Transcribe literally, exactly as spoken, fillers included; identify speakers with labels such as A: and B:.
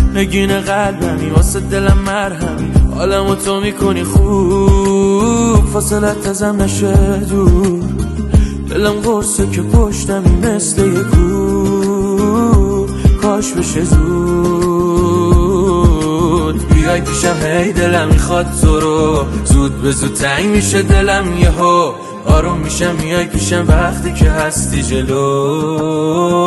A: نگین قلبمی واسه دلم مرهمی، حالمو تو میکنی خوب، فاصلت ازم نشه دور، دلم قرصه که پشتمی مثل یه کوه، کاش بشه زود بیای پیشم، هی دلم میخواد تو رو، زود به زود تنگ میشه دلم یهو، آروم میشم میای پیشم وقتی که هستی جلو.